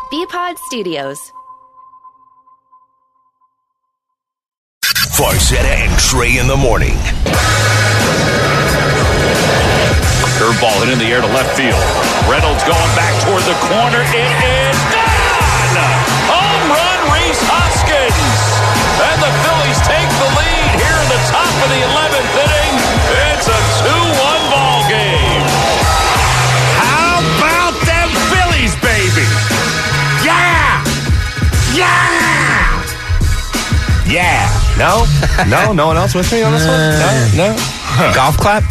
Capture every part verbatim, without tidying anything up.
B-Pod Studios. Farzetta and Trey in the morning. Curveball hit in the air to left field. Reynolds going back toward the corner. It is gone! Home run, Rhys Hoskins! And the Phillies take the lead here in the top of the eleventh inning. It's a two one ball game. How about them Phillies, baby? Yeah! Yeah! Yeah. No? No? No one else with me on this one? No? No? Golf clap?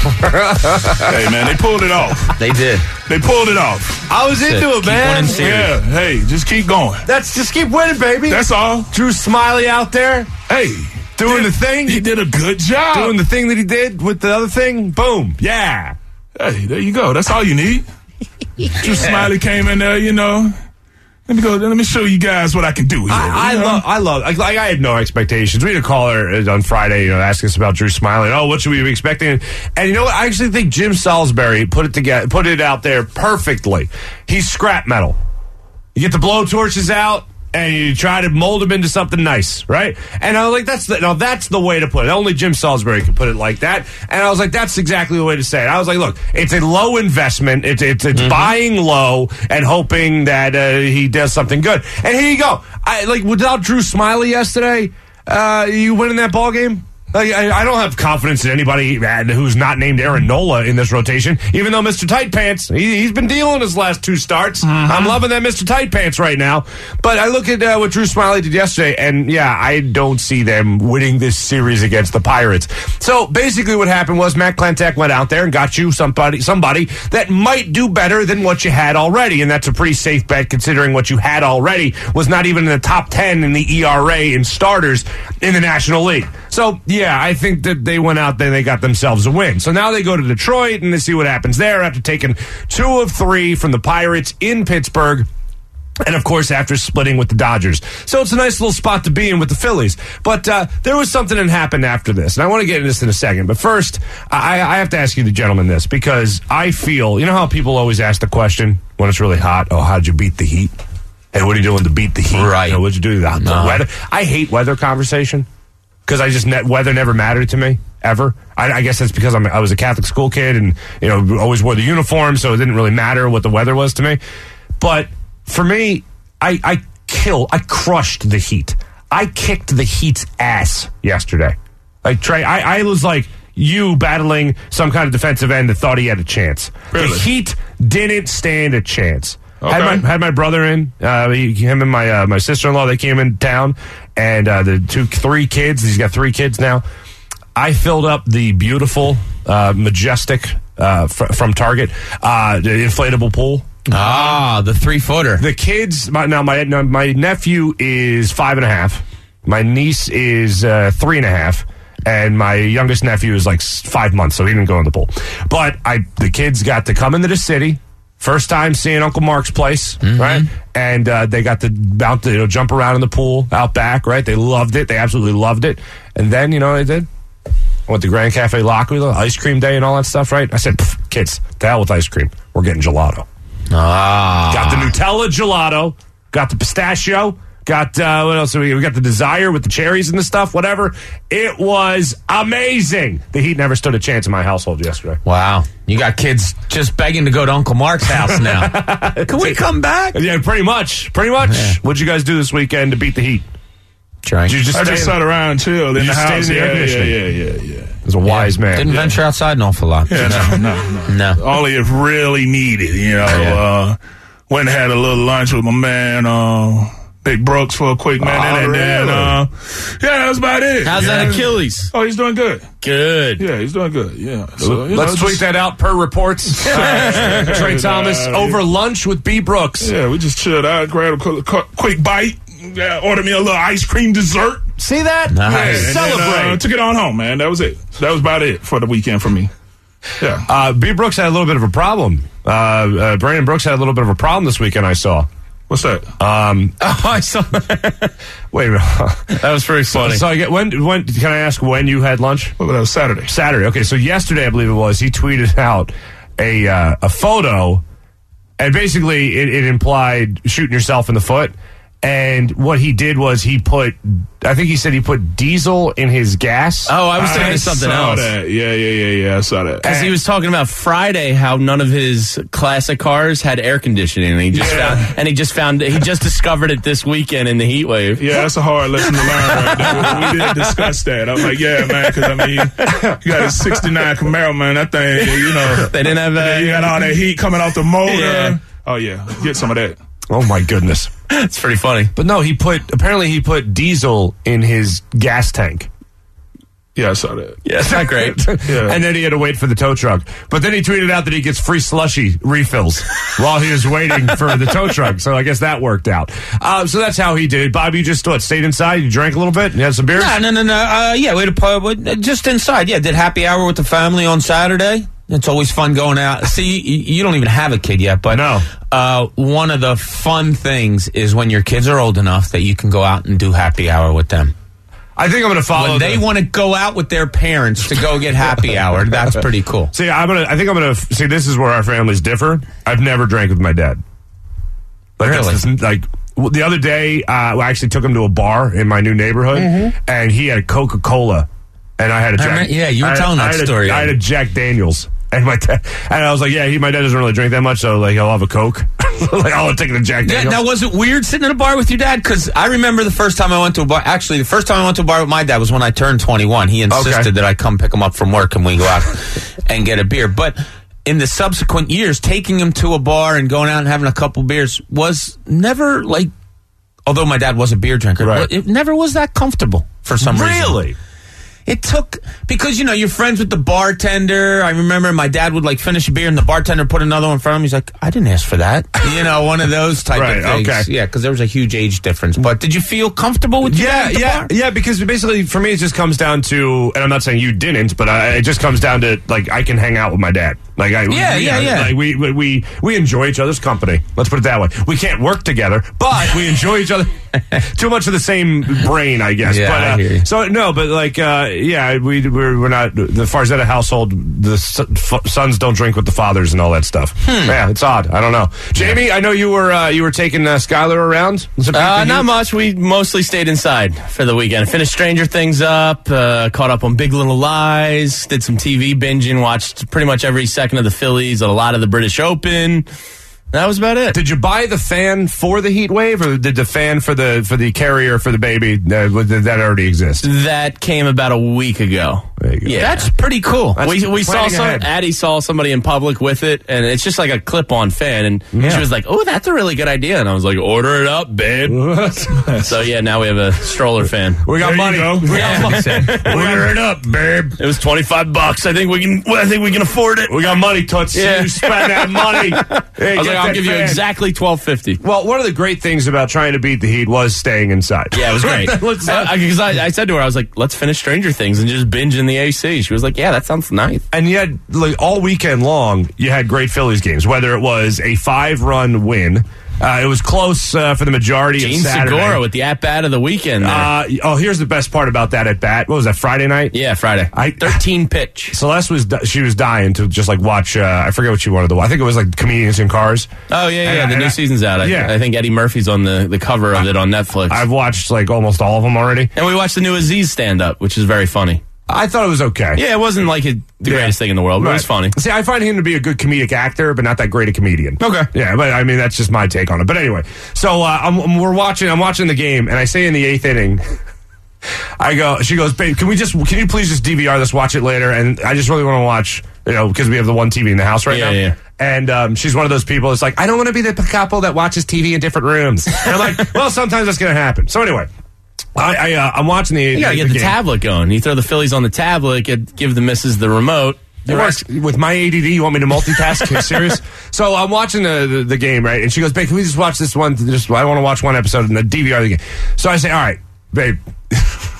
Hey, man, they pulled it off. They did. They pulled it off. I was into it, Keep man. winning series. Yeah, hey, just keep going. That's just keep winning, baby. That's all. Drew Smiley out there Hey, doing did- the thing. He did a good job. Doing the thing that he did with the other thing. Boom. Yeah. Hey, there you go. That's all you need. Drew Smiley came in there, you know. Let me go. Let me show you guys what I can do here. I, I you know? love, I love, like, like, I had no expectations. We had a caller on Friday, you know, asking us about Drew Smiley. Oh, what should we be expecting? And you know what? I actually think Jim Salisbury put it together, put it out there perfectly. He's scrap metal. You get the blowtorches out, and you try to mold him into something nice, right? And I was like, that's the, no, that's the way to put it. Only Jim Salisbury could put it like that. And I was like, that's exactly the way to say it. I was like, look, it's a low investment. It's it's, it's mm-hmm. buying low and hoping that uh, he does something good. And here you go. I like without Drew Smiley yesterday, uh, you winning that ball game. Like, I, I don't have confidence in anybody who's not named Aaron Nola in this rotation, even though Mister Tight Pants, he, he's been dealing his last two starts. Mm-hmm. I'm loving that Mister Tight Pants right now. But I look at uh, what Drew Smiley did yesterday, and yeah, I don't see them winning this series against the Pirates. So basically what happened was Matt Klentak went out there and got you somebody, somebody that might do better than what you had already, and that's a pretty safe bet considering what you had already was not even in the top ten in the E R A in starters in the National League. So, yeah, I think that they went out there and they got themselves a win. So now they go to Detroit and they see what happens there after taking two of three from the Pirates in Pittsburgh. And, of course, after splitting with the Dodgers. So it's a nice little spot to be in with the Phillies. But uh, there was something that happened after this. And I want to get into this in a second. But first, I, I have to ask you, the gentleman, this. Because I feel, you know how people always ask the question when it's really hot? Oh, how'd you beat the heat? Hey, what are you doing to beat the heat? Right. You know, what'd you do to the, no. the weather? I hate weather conversation. Because I just, ne- weather never mattered to me, ever. I, I guess that's because I'm, I was a Catholic school kid and, you know, always wore the uniform, so it didn't really matter what the weather was to me. But for me, I, I killed, I crushed the Heat. I kicked the Heat's ass yesterday. Like, Trey, I, I was like you battling some kind of defensive end that thought he had a chance. Really? The Heat didn't stand a chance. Okay. Had my had my brother in, uh, he, him and my uh, my sister in law. They came in town, and uh, the two three kids. He's got three kids now. I filled up the beautiful, uh, majestic uh, fr- from Target, uh, the inflatable pool. Ah, the three footer. The kids. My, now my now my nephew is five and a half. My niece is uh, three and a half. And my youngest nephew is like five months, so he didn't go in the pool. But I, the kids got to come into the city. First time seeing Uncle Mark's place, mm-hmm. right? And uh, they got to bounce, you know, jump around in the pool out back, right? They loved it. They absolutely loved it. And then, you know what I did? I went to Grand Cafe Lockwood, ice cream day and all that stuff, right? I said, kids, to hell with ice cream. We're getting gelato. Ah. Got the Nutella gelato. Got the pistachio. Got, uh, what else? We got the Desire with the cherries and the stuff, whatever. It was amazing. The Heat never stood a chance in my household yesterday. Wow. You got kids just begging to go to Uncle Mark's house now. Can we come back? Yeah, pretty much. Pretty much. Yeah. What'd you guys do this weekend to beat the Heat? Drank. Did you just I just sat around and chilled in the house. In the yeah, air yeah, yeah, yeah, yeah. As a wise yeah. man. Didn't yeah. venture outside an awful lot. Yeah, no, no, no. No. Only if really needed, you know. Yeah. Uh, went and had a little lunch with my man, uh, Big Brooks, for a quick minute, oh, and really? then uh, yeah, that's about it. How's yeah. that Achilles? Oh, he's doing good. Good. Yeah, he's doing good. Yeah. So, you let's know, tweet just, that out per reports. uh, Trey Thomas uh, over lunch with B. Brooks. Yeah, we just chilled out, grabbed a quick, quick bite, uh, ordered me a little ice cream dessert. See that? Nice. Yeah, Celebrate. Then, uh, took it on home, man. That was it. That was about it for the weekend for me. Yeah. Uh, B. Brooks had a little bit of a problem. Uh, uh, Brandon Brooks had a little bit of a problem this weekend, I saw. What's that? Um, oh, I saw wait a minute. That was pretty funny. So, so I get when when can I ask when you had lunch? Well, that was Saturday. Saturday. Okay, so yesterday I believe it was he tweeted out a uh, a photo, And basically, it, it implied shooting yourself in the foot. And what he did was he put, I think he said he put diesel in his gas. Oh, I was thinking I of something saw else. That. Yeah, yeah, yeah, yeah. I saw that. Because he was talking about Friday how none of his classic cars had air conditioning. And he just Yeah. found, and he just found, he just discovered it this weekend in the heat wave. Yeah, that's a hard lesson to learn right there. We did discuss that. I'm like, yeah, man, because, I mean, you got a sixty-nine Camaro, man. That thing, you know. They didn't have a, You got all that heat coming off the motor. Yeah. Oh, yeah. Get some of that. Oh, my goodness. It's pretty funny. But no, he put, apparently he put diesel in his gas tank. Yeah, I saw that. Yeah, it's not great. Yeah. And then he had to wait for the tow truck. But then he tweeted out that he gets free slushy refills while he was waiting for the tow truck. So I guess that worked out. Uh, so that's how he did it. Bob, you just what, stayed inside? You drank a little bit? You had some beers? No, no, no, no. Uh, yeah, we had a pub, with- just inside. Yeah, did happy hour with the family on Saturday. It's always fun going out. See, you, you don't even have a kid yet, but No. uh, one of the fun things is when your kids are old enough that you can go out and do happy hour with them. I think I'm going to follow. When they the- want to go out with their parents to go get happy hour, that's pretty cool. See, I'm gonna. I think I'm gonna see. This is where our families differ. I've never drank with my dad. Like, that's Really? just- like w- the other day, uh, I actually took him to a bar in my new neighborhood, and he had Coca Cola, and I had a I Jack. remember- yeah, you were I had- telling that I had a- story. I had a Jack Daniels. And my dad, and I was like, yeah, he, my dad doesn't really drink that much, so like he'll have a Coke. Like I'll take the Jack Yeah, Daniels. now, was it weird sitting in a bar with your dad? Because I remember the first time I went to a bar. Actually, the first time I went to a bar with my dad was when I turned twenty-one. He insisted Okay. that I come pick him up from work and we go out and get a beer. But in the subsequent years, taking him to a bar and going out and having a couple beers was never like. Although my dad was a beer drinker, Right. it never was that comfortable for some reason. Really? It took, because, you know, you're friends with the bartender. I remember my dad would, like, finish a beer and the bartender put another one in front of him. He's like, I didn't ask for that. You know, one of those type Right, of things. okay. Yeah, because there was a huge age difference. But did you feel comfortable with your Yeah, dad at the yeah, bar? yeah. Because basically, for me, it just comes down to, and I'm not saying you didn't, but I, it just comes down to like I can hang out with my dad. Like I, Yeah, we, yeah, yeah. Like we, we we we enjoy each other's company. Let's put it that way. We can't work together, but we enjoy each other. Too much of the same brain, I guess. Yeah, but, uh, I hear you. So no, but like, uh, yeah, we we're, we're not the Farzetta household. The s- f- sons don't drink with the fathers and all that stuff. Hmm. Yeah, it's odd. I don't know. Jamie, I know you were uh, you were taking uh, Skylar around. Was it Uh, big not for you? much. We mostly stayed inside for the weekend. Finished Stranger Things up, uh, caught up on Big Little Lies, did some T V binging, watched pretty much every second of the Phillies, a lot of the British Open. That was about it. Did you buy the fan for the heat wave, or did the fan for the for the carrier for the baby uh, did that already exist? That came about a week ago. There you go. Yeah. That's pretty cool. That's we we saw planning some. ahead. Addie saw somebody in public with it, and it's just like a clip-on fan. And Yeah. she was like, "Oh, that's a really good idea." And I was like, "Order it up, babe." So yeah, now we have a stroller fan. We got There you money. go. We got Yeah, money. he said. Order it up, babe. It was twenty-five bucks. I think we can. I think we can afford it. We got money, Toots. Yeah. You spend that money. Hey, I was get like, I'll that give you fan. exactly twelve fifty. Well, one of the great things about trying to beat the heat was staying inside. Yeah, it was great. Let's not- Because I, I, I said to her, I was like, "Let's finish Stranger Things and just binge in the A C." She was like, "Yeah, that sounds nice." And yet, like all weekend long, you had great Phillies games. Whether it was a five-run win, uh, it was close uh, for the majority Gene of Saturday. Segura with the at bat of the weekend. There. Uh, oh, here's the best part about that at bat. What was that, Friday night? yeah, Friday. I- thirteen pitch. Celeste was di- she was dying to just like watch. Uh, I forget what she wanted to watch. I think it was like Comedians in Cars. Oh yeah, And yeah. I- the and new I- season's out. I, yeah. I think Eddie Murphy's on the, the cover of it on Netflix. I've watched like almost all of them already. and we watched the new Aziz stand up, which is very funny. I thought it was okay. Yeah, it wasn't like it, the Yeah. greatest thing in the world, but it was Right. funny. See, I find him to be a good comedic actor, but not that great a comedian. Okay. Yeah, but I mean that's just my take on it. But anyway, so uh, I'm, I'm- we're watching. I'm watching the game, and I say in the eighth inning, I go. She goes, "Babe, can we just? Can you please just D V R this? Watch it later." And I just really want to watch. You know, because we have the one T V in the house right Yeah, now. yeah. And um, she's one of those people. It's like I don't want to be the couple that watches T V in different rooms. And I'm like, well, sometimes that's going to happen. So anyway. I, I uh, I'm watching the. You gotta get the game. tablet going. You throw the Phillies on the tablet, get, give the missus the remote. It works. With my A D D, you want me to multitask? Are you serious? So I'm watching the, the the game, right? And she goes, "Babe, can we just watch this one? Just I want to watch one episode and the D V R the game." So I say, "All right, babe.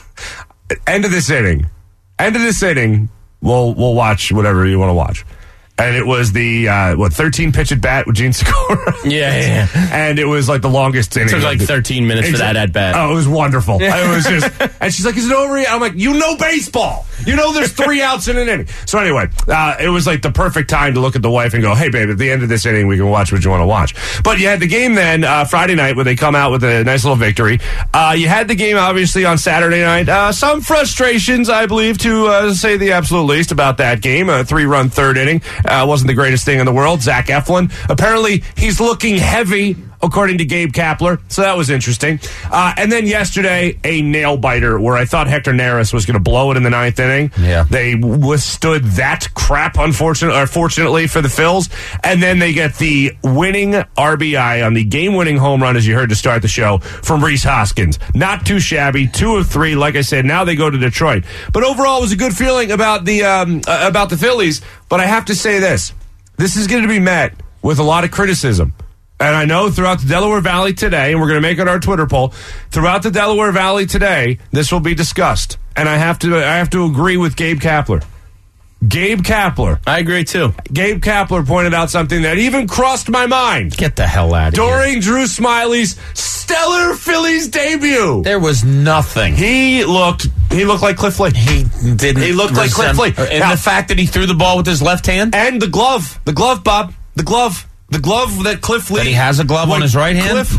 End of this inning. End of this inning. We'll we'll watch whatever you want to watch." And it was the, uh, what, thirteen pitch at bat with Gene Segura. Yeah, yeah, yeah. And it was like the longest inning. It took like thirteen minutes for that at bat. Oh, it was wonderful. It was just, and she's like, is it over yet? I'm like, you know baseball. You know there's three outs in an inning. So anyway, uh, it was like the perfect time to look at the wife and go, hey, babe, at the end of this inning, we can watch what you want to watch. But you had the game then, uh, Friday night, where they come out with a nice little victory. Uh, you had the game, obviously, on Saturday night. Uh, some frustrations, I believe, to uh, say the absolute least about that game. A three-run third inning. Uh, wasn't the greatest thing in the world. Zach Eflin, apparently he's looking heavy, according to Gabe Kapler. So that was interesting. Uh, and then yesterday, a nail-biter where I thought Hector Neris was going to blow it in the ninth inning. Yeah. They withstood that crap, unfortunately, or fortunately for the Phils. And then they get the winning R B I on the game-winning home run, as you heard to start the show, from Rhys Hoskins. Not too shabby. Two of three. Like I said, now they go to Detroit. But overall, it was a good feeling about the um, uh, about the Phillies. But I have to say this. This is going to be met with a lot of criticism. And I know throughout the Delaware Valley today, and we're going to make it our Twitter poll, throughout the Delaware Valley today, this will be discussed. And I have to I have to agree with Gabe Kapler. Gabe Kapler. I agree, too. Gabe Kapler pointed out something that even crossed my mind. Get the hell out of here. During Drew Smiley's stellar Phillies debut. There was nothing. He looked he looked like Cliff Lee. He didn't. He looked like Cliff Lee. And Now- the fact that he threw the ball with his left hand? And the glove. The glove, Bob. The glove. The glove that Cliff Lee... That he has a glove on when his right hand? Cliff,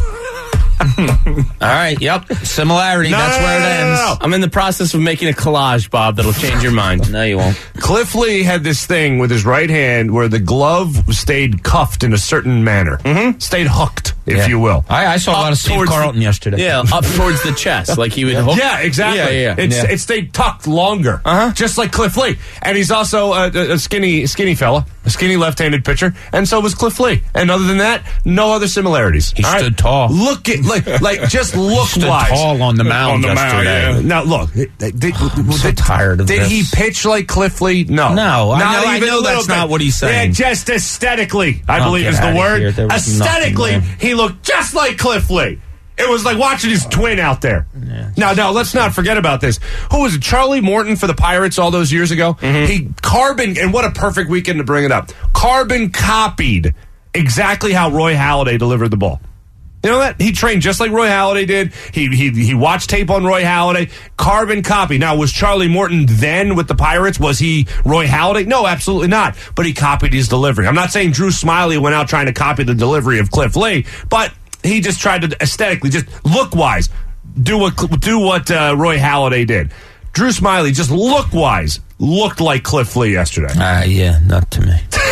All right, yep. Similarity. No, That's no, where it no, no, ends. no, no. I'm in the process of making a collage, Bob, that'll change your mind. No, you won't. Cliff Lee had this thing with his right hand where the glove stayed cuffed in a certain manner. Mm-hmm. Stayed hooked, if Yeah. you will. I, I saw a lot of Steve towards Carlton the- yesterday. Yeah, up towards the chest, like he would hook. Yeah, exactly. Yeah, yeah. It's, Yeah. It stayed tucked longer, uh-huh. just like Cliff Lee. And he's also a, a skinny skinny fella, a skinny left-handed pitcher, and so was Cliff Lee. And other than that, no other similarities. He All stood tall. Look at, like, like just look-wise. Stood tall on the mound On the mound, yesterday. yeah. Now, look, did, did, so tired of did this. he pitch like Cliff Lee? No. No, I Not know- I even know a little that's bit. not what he's saying. Yeah, just aesthetically, I Oh, believe get is the outta word. here. There was Aesthetically, nothing there. he looked just like Cliff Lee. It was like watching his twin out there. Yeah. Now, now, let's not forget about this. Who was it? Charlie Morton for the Pirates all those years ago? Mm-hmm. He carbon, and what a perfect weekend to bring it up. Carbon copied exactly how Roy Halladay delivered the ball. You know that? He trained just like Roy Halladay did. He he he watched tape on Roy Halladay. Carbon copy. Now, was Charlie Morton then with the Pirates? Was he Roy Halladay? No, absolutely not. But he copied his delivery. I'm not saying Drew Smiley went out trying to copy the delivery of Cliff Lee, but he just tried to aesthetically, just look-wise, do what do what uh, Roy Halladay did. Drew Smiley, just look-wise, looked like Cliff Lee yesterday. Uh, yeah, not to me.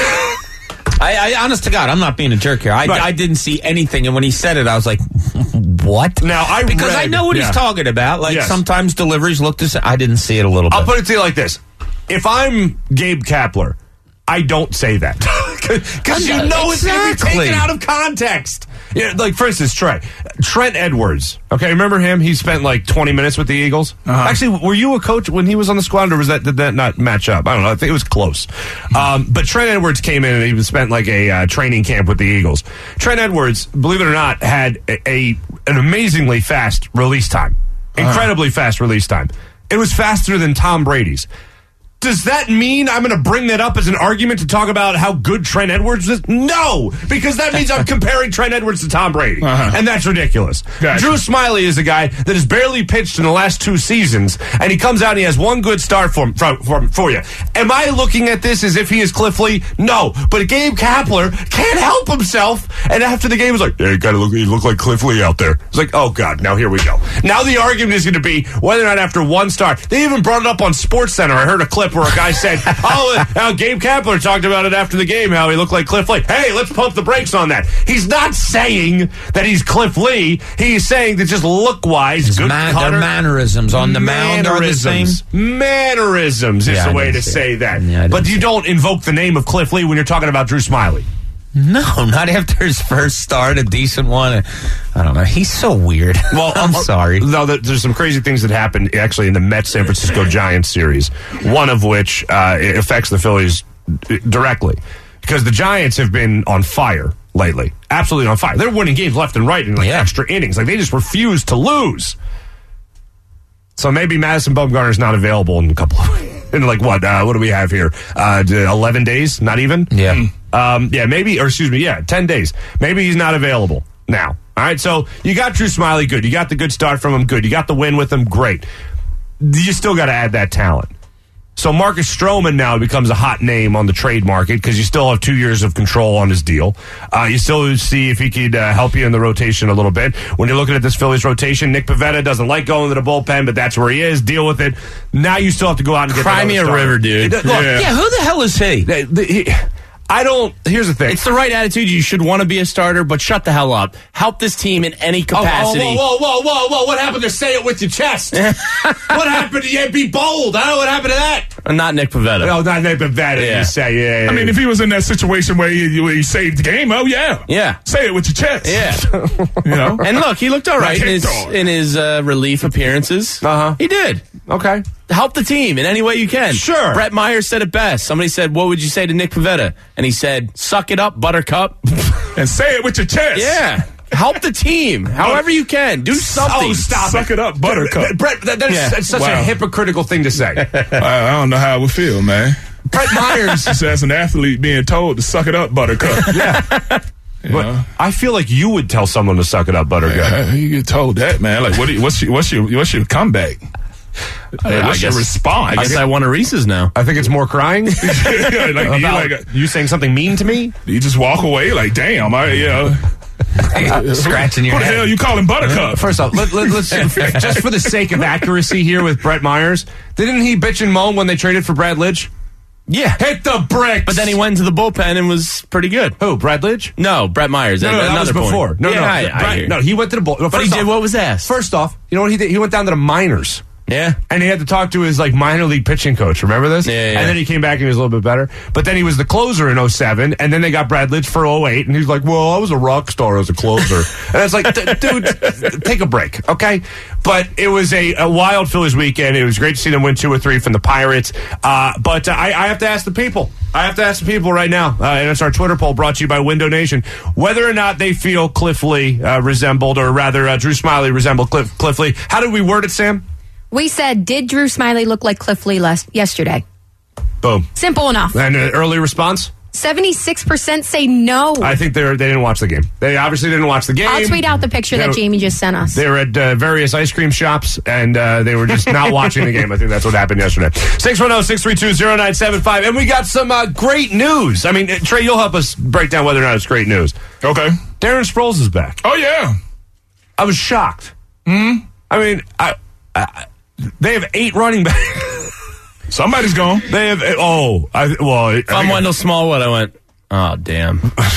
I, I, honest to God, I'm not being a jerk here. I, Right. I didn't see anything, and when he said it, I was like, "What?" Now, I because I read- know what yeah. he's talking about. Like Yes. sometimes deliveries look the same. I didn't see it a little bit. I'll put it to you like this. If I'm Gabe Kapler, I don't say that. Because you know it's going to be Exactly. taken out of context. Yeah, like, for instance, Trey. Trent Edwards. Okay, remember him? He spent like twenty minutes with the Eagles. Uh-huh. Actually, were you a coach when he was on the squad, or was that, did that not match up? I don't know. I think it was close. Um, but Trent Edwards came in and he spent like a uh, training camp with the Eagles. Trent Edwards, believe it or not, had a, a an amazingly fast release time. Incredibly fast release time. It was faster than Tom Brady's. Does that mean I'm going to bring that up as an argument to talk about how good Trent Edwards is? No, because that means I'm comparing Trent Edwards to Tom Brady, Uh-huh. and that's ridiculous. Gotcha. Drew Smiley is a guy that has barely pitched in the last two seasons, and he comes out and he has one good start for, for, for, for you. Am I looking at this as if he is Cliff Lee? No, but Gabe Kapler can't help himself, and after the game was like, yeah, you gotta look, you look like Cliff Lee out there. It's like, oh God, now here we go. Now the argument is going to be whether or not after one start, they even brought it up on SportsCenter. I heard a clip where a guy said, oh, uh, Gabe Kapler talked about it after the game, how he looked like Cliff Lee. Hey, let's pump the brakes on that. He's not saying that he's Cliff Lee. He's saying that just look-wise, good Man, cutter. their mannerisms on the mound are the same. Mannerisms. Mannerisms is Yeah, the I way didn't to see say it. that. Yeah, I didn't but you see don't invoke the name of Cliff Lee when you're talking about Drew Smiley. No, not after his first start, a decent one. I don't know. He's so weird. Well, I'm uh, sorry. No, there- there's some crazy things that happened actually in the Mets San Francisco Giants series. One of which uh, it affects the Phillies directly because the Giants have been on fire lately. Absolutely on fire. They're winning games left and right in like Yeah. extra innings. Like they just refuse to lose. So maybe Madison Bumgarner's not available in a couple of weeks. in like what? Uh, what do we have here? Uh, eleven days? Not even. Yeah. Um, yeah, maybe, or excuse me, yeah, ten days. Maybe he's not available now. All right, so you got Drew Smiley, good. You got the good start from him, good. You got the win with him, great. You still got to add that talent. So Marcus Stroman now becomes a hot name on the trade market because you still have two years of control on his deal. Uh, you still see if he could uh, help you in the rotation a little bit. When you're looking at this Phillies rotation, Nick Pivetta doesn't like going to the bullpen, but that's where he is. Deal with it. Now you still have to go out and get Cry me a river, dude. Look, Yeah. yeah, who the hell is he? the- the- he- I don't. Here's the thing. It's the right attitude. You should want to be a starter, but shut the hell up. Help this team in any Oh, capacity. whoa, whoa, whoa, whoa, whoa! What happened to say it with your chest? What happened to yeah, be bold? I don't know what happened to that. Uh, Not Nick Pivetta. No, not Nick Pivetta. Yeah. You say, yeah, yeah. I mean, if he was in that situation where he, where he saved the game, oh yeah, Yeah. say it with your chest. Yeah. You know. And look, he looked all right in his, Hector. in his uh, relief appearances. Uh-huh. He did. okay. Help the team in any way you can. Sure. Brett Myers said it best. Somebody said, what would you say to Nick Pivetta? And he said, suck it up, buttercup. And say it with your chest. Yeah. Help the team however you can. Do something. Oh, stop Suck it up, buttercup. Brett, that, that's, Yeah. that's such Wow. a hypocritical thing to say. I, I don't know how it would feel, man. Brett Myers. Just as an athlete being told to suck it up, buttercup. Yeah. You But know? I feel like you would tell someone to suck it up, Buttercup. Yeah, you get told that, man. Like, what? Do you, what's your what's your what's your comeback? I what's your guess- response? I guess I want a Reese's now. I think it's more crying. Yeah, like, you, About like, you saying something mean to me? you just walk away, like, damn, I, you know, Scratching your who the hell head. you calling Buttercup? First off, let, let, let's just for the sake of accuracy here with Brett Myers, didn't he bitch and moan when they traded for Brad Lidge? Yeah. Hit the bricks. But then he went to the bullpen and was pretty good. Who? Brad Lidge? No, Brett Myers. No, no, Another that was point. before. No, yeah, no, I, I Brad- hear. no. He went to the bull. Well, But he first did off- what was asked. First off, you know what he did? He went down to the minors. Yeah. And he had to talk to his like minor league pitching coach. Remember this? Yeah, yeah. And then he came back and he was a little bit better. But then he was the closer in oh seven, and then they got Brad Lidge for oh eight, and he's like, "Well, I was a rock star as a closer." And it's like, D- dude, take a break, okay? But it was a, a wild Phillies weekend. It was great to see them win two or three from the Pirates. Uh, but uh, I, I have to ask the people. I have to ask the people right now, uh, and it's our Twitter poll brought to you by Window Nation, whether or not they feel Cliff Lee uh, resembled, or rather, uh, Drew Smiley resembled Cliff, Cliff Lee. How did we word it, Sam? We said, did Drew Smiley look like Cliff Lee last yesterday? Boom. Simple enough. And an early response? seventy-six percent say no. I think they're they didn't watch the game. They obviously didn't watch the game. I'll tweet out the picture They that were- Jamie just sent us. They were at uh, various ice cream shops, and uh, they were just not watching the game. I think that's what happened yesterday. six one zero, six three two, zero nine seven five. And we got some uh, great news. I mean, uh, Trey, you'll help us break down whether or not it's great news. Okay. Darren Sproles is back. Oh yeah. I was shocked. Hmm? I mean, I, I, they have eight running backs. Somebody's gone. They have, oh, I, well. I If I'm think- Wendell Smallwood, I went, oh, damn.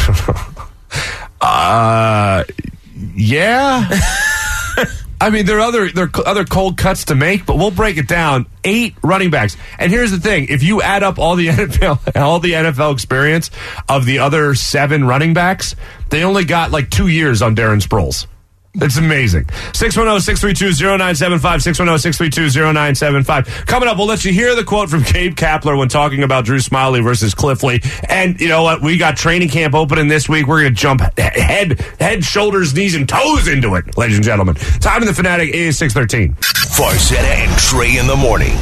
Uh, yeah. I mean, there are other there are other cold cuts to make, but we'll break it down. Eight running backs, and here's the thing: if you add up all the N F L all the N F L experience of the other seven running backs, they only got like two years on Darren Sproles. It's amazing. six one zero, six three two, zero nine seven five, six one zero, six three two, zero nine seven five. Coming up, we'll let you hear the quote from Gabe Kapler when talking about Drew Smiley versus Cliff Lee. And you know what? We got training camp opening this week. We're going to jump head, head, shoulders, knees, and toes into it, ladies and gentlemen. Time in the Fanatic is six thirteen. Farzetta and Trey in the morning.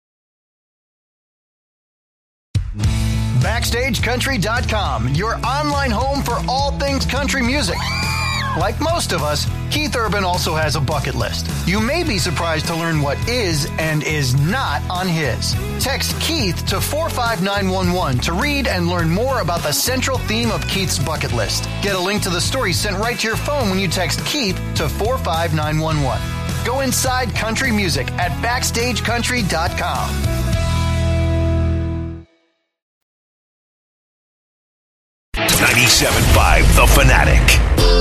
Backstage Country dot com, your online home for all things country music. Like most of us, Keith Urban also has a bucket list. You may be surprised to learn what is and is not on his. Text Keith to four five nine one one to read and learn more about the central theme of Keith's bucket list. Get a link to the story sent right to your phone when you text Keith to four five nine one one. Go inside country music at Backstage Country dot com. ninety-seven point five The Fanatic.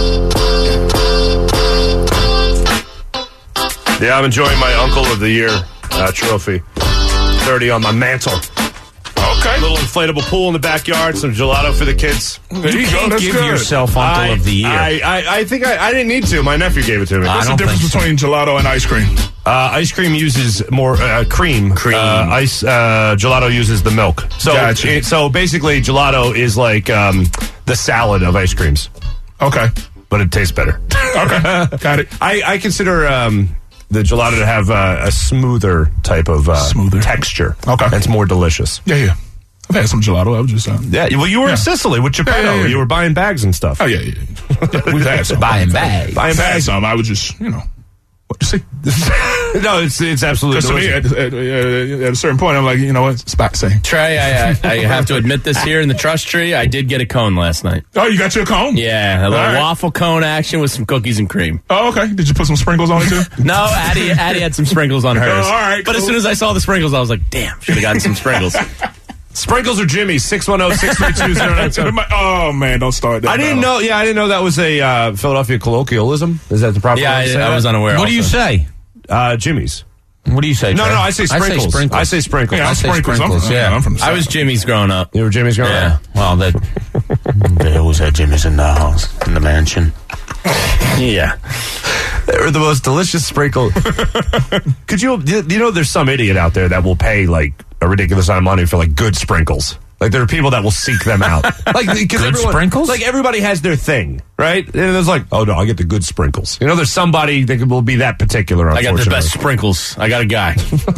Yeah, I'm enjoying my Uncle of the Year uh, trophy. thirty on my mantle. Okay. Little inflatable pool in the backyard, some gelato for the kids. There you, go. Can't That's give good. yourself Uncle I, of the Year. I, I, I think I, I didn't need to. My nephew gave it to me. I What's the don't difference think so. between gelato and ice cream? Uh, ice cream uses more uh, cream. Cream. Uh, ice uh, gelato uses the milk. So, Gotcha. it, so basically, gelato is like um, the salad of ice creams, Okay. but it tastes better. Okay. Got it. I, I consider um, the gelato to have uh, a smoother type of uh, Smoother. texture. Okay. It's more delicious. Yeah, yeah. I've had some gelato. I was just. Uh, Yeah, well, you were Yeah. in Sicily with Geppetto. Yeah, yeah, yeah. You were buying bags and stuff. oh, yeah, yeah. yeah. We've had some. Buying bags. Buying I've had bags. some. I was just, you know. What you say? No, it's it's absolutely Because to me, delicious. at, at, at a certain point, I'm like, you know what? It's about the same. Trey, I, I, I have to admit this here in the trust tree. I did get a cone last night. Oh, you got your cone? Yeah, a little All right. waffle cone action with some cookies and cream. Oh, okay. Did you put some sprinkles on it too? No, Addie, Addie had some sprinkles on hers. Oh, all right, But as cool. soon as I saw the sprinkles, I was like, damn, should have gotten some sprinkles. Sprinkles or Jimmy's, six one zero, six three two, zero nine seven. Oh man, don't start that. I didn't battle. know. Yeah, I didn't know that was a uh, Philadelphia colloquialism. Is that the proper? Yeah, way to say I, I that? was unaware. What do you also. say? Uh, Jimmy's. What do you say? No, Trey? no, I say sprinkles. I say sprinkles. I say sprinkles. Yeah, I I'm say sprinkles. I'm sprinkles, from, yeah. I'm from the I South. was Jimmy's growing up. You were Jimmy's growing Yeah. up? Well, they they always had Jimmy's in the house, in the mansion. Yeah. They were the most delicious sprinkle. Could you, you know, there's some idiot out there that will pay like a ridiculous amount of money for like good sprinkles. Like there are people that will seek them out. Like because Good everyone, sprinkles? Like everybody has their thing, right? And there's like, oh no, I get the good sprinkles. You know, there's somebody that will be that particular. I got the Unfortunately, best sprinkles. I got a guy.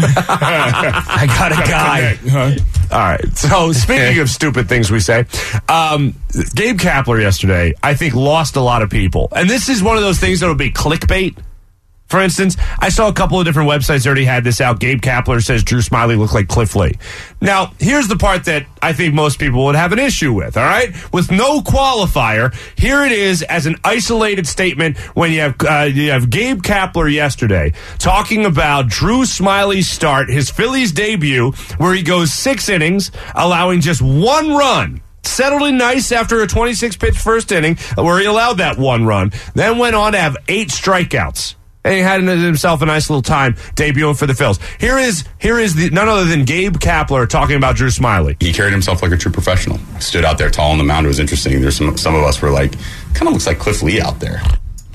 I got a guy. Connect, huh? All right. So speaking of stupid things we say, um, Gabe Kapler yesterday, I think, lost a lot of people. And this is one of those things that will be clickbait. For instance, I saw a couple of different websites already had this out. Gabe Kapler says Drew Smyly looked like Cliff Lee. Now, here's the part that I think most people would have an issue with, all right? With no qualifier, here it is as an isolated statement when you have uh, you have Gabe Kapler yesterday talking about Drew Smyly's start, his Phillies debut, where he goes six innings, allowing just one run. Settled in nice after a twenty-six pitch first inning where he allowed that one run, then went on to have eight strikeouts. And he had himself a nice little time debuting for the Phils. Here is here is the, none other than Gabe Kapler talking about Drew Smyly. He carried himself like a true professional. Stood out there tall on the mound. It was interesting. There's some some of us were like, kind of looks like Cliff Lee out there.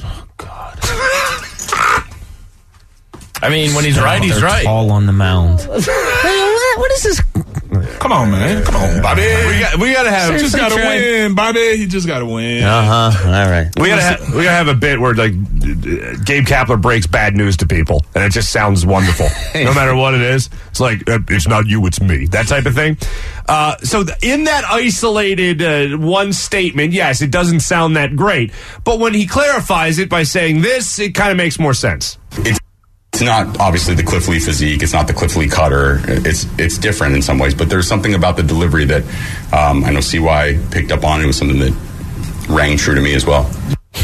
I mean, when he's right, he's They're right. All on the mound. Hey, what, what is this? Come on, man. Come on, Bobby. We got we got to have just got to Trey. win, Bobby. You just got to win. Uh huh. All right. we got to have we got to have a bit where like Gabe Kapler breaks bad news to people, and it just sounds wonderful. No matter what it is, it's like uh, it's not you, it's me. That type of thing. Uh, so th- in that isolated uh, one statement, yes, it doesn't sound that great, but when he clarifies it by saying this, it kind of makes more sense. It's It's not obviously the Cliff Lee physique. It's not the Cliff Lee cutter. It's it's different in some ways, but there's something about the delivery that um, I know C Y picked up on. It was something that rang true to me as well.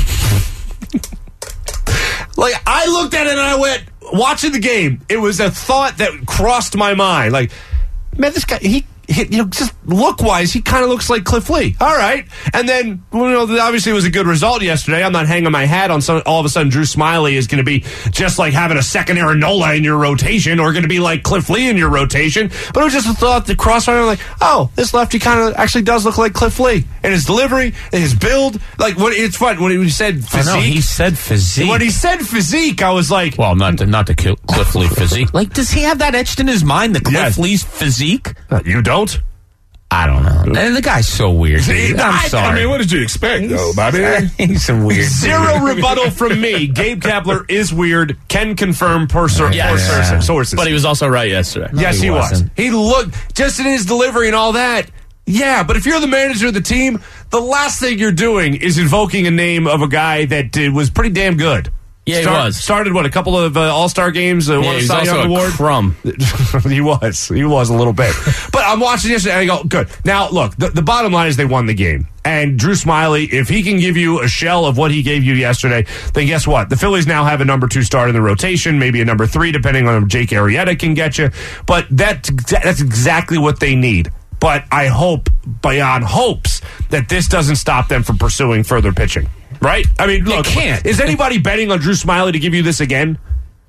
Like, I looked at it and I went, watching the game, it was a thought that crossed my mind. Like, man, this guy, he, he you know, just look-wise, he kind of looks like Cliff Lee. All right. And then, well, you know, obviously it was a good result yesterday. I'm not hanging my hat on some, all of a sudden Drew Smyly is going to be just like having a second Aaron Nola in your rotation or going to be like Cliff Lee in your rotation. But it was just a thought that crossed my mind, like, oh, this lefty kind of actually does look like Cliff Lee. And his delivery, and his build. Like, when, it's fun. When he said I physique. know, he said physique. When he said physique, I was like, well, not the, not the Cl- Cliff Lee physique. Like, does he have that etched in his mind, the Cliff Yes. Lee's physique? you don't? I don't know. And the guy's so weird. Dude. I'm I- sorry. I mean, what did you expect, though, Bobby? He's some weird. Zero rebuttal from me. Gabe Kapler is weird. Can confirm per, sur- Yes. per sur- Yeah. sources. But he was also right yesterday. yes, he he, was. wasn't. He looked, just in his delivery and all that. Yeah, but if you're the manager of the team, the last thing you're doing is invoking a name of a guy that uh, was pretty damn good. Yeah, he Start- was. Started, what, a couple of uh, All-Star games, uh, Yeah, won a he's Cy also Young a Award. crumb. he was. He was a little bit. But I'm watching yesterday and I go, good. Now, look, the, the bottom line is they won the game. And Drew Smyly, if he can give you a shell of what he gave you yesterday, then guess what? The Phillies now have a number two start in the rotation, maybe a number three, depending on if Jake Arrieta can get you. But that, that's exactly what they need. But I hope, beyond hopes, that this doesn't stop them from pursuing further pitching. Right? I mean, look, can't. is anybody betting on Drew Smyly to give you this again?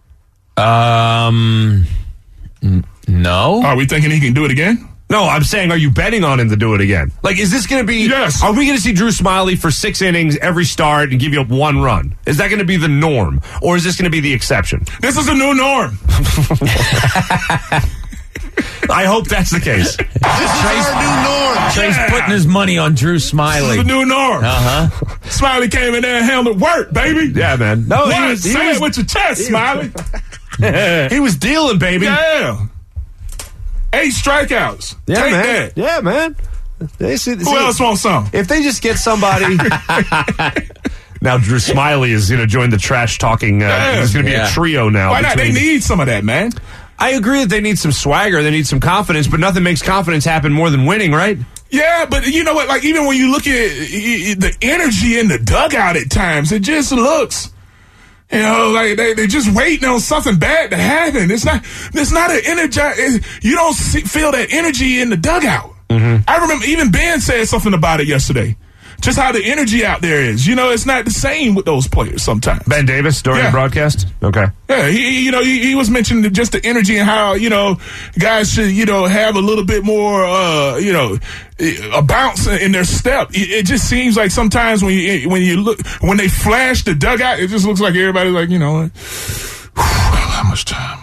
Um, n- no. Are we thinking he can do it again? No, I'm saying, are you betting on him to do it again? Like, is this going to be... Yes. Are we going to see Drew Smyly for six innings every start and give you up one run? Is that going to be the norm? Or is this going to be the exception? This is a new norm. I hope that's the case. This is our new norm. Trey's Yeah. putting his money on Drew This is Smiley. the new norm. Uh huh. Smiley came in there and handled work, baby. Yeah, man. No, What? he was, he Say was, it with your chest, Smiley. he was dealing, baby. Yeah. Eight strikeouts. Yeah, Take man. that. Yeah, man. They see, Who else wants some? If they just get somebody. Now Drew Smiley is going to join the trash talking. Uh, Yeah. There's going to be Yeah. a trio now. Why not? They between- need some of that, man. I agree that they need some swagger. They need some confidence, but nothing makes confidence happen more than winning, right? Yeah, but you know what? Like, even when you look at y- y- the energy in the dugout at times, it just looks, you know, like they they just waiting on something bad to happen. It's not. It's not an energy. You don't see, feel that energy in the dugout. Mm-hmm. I remember even Ben said something about it yesterday. Just how the energy out there is. You know, it's not the same with those players sometimes. Ben Davis during Yeah. the broadcast? Okay. Yeah, he, you know, he, he was mentioning just the energy and how, you know, guys should, you know, have a little bit more, uh, you know, a bounce in their step. It, it just seems like sometimes when you, when you look, when they flash the dugout, it just looks like everybody's like, you know, how much time?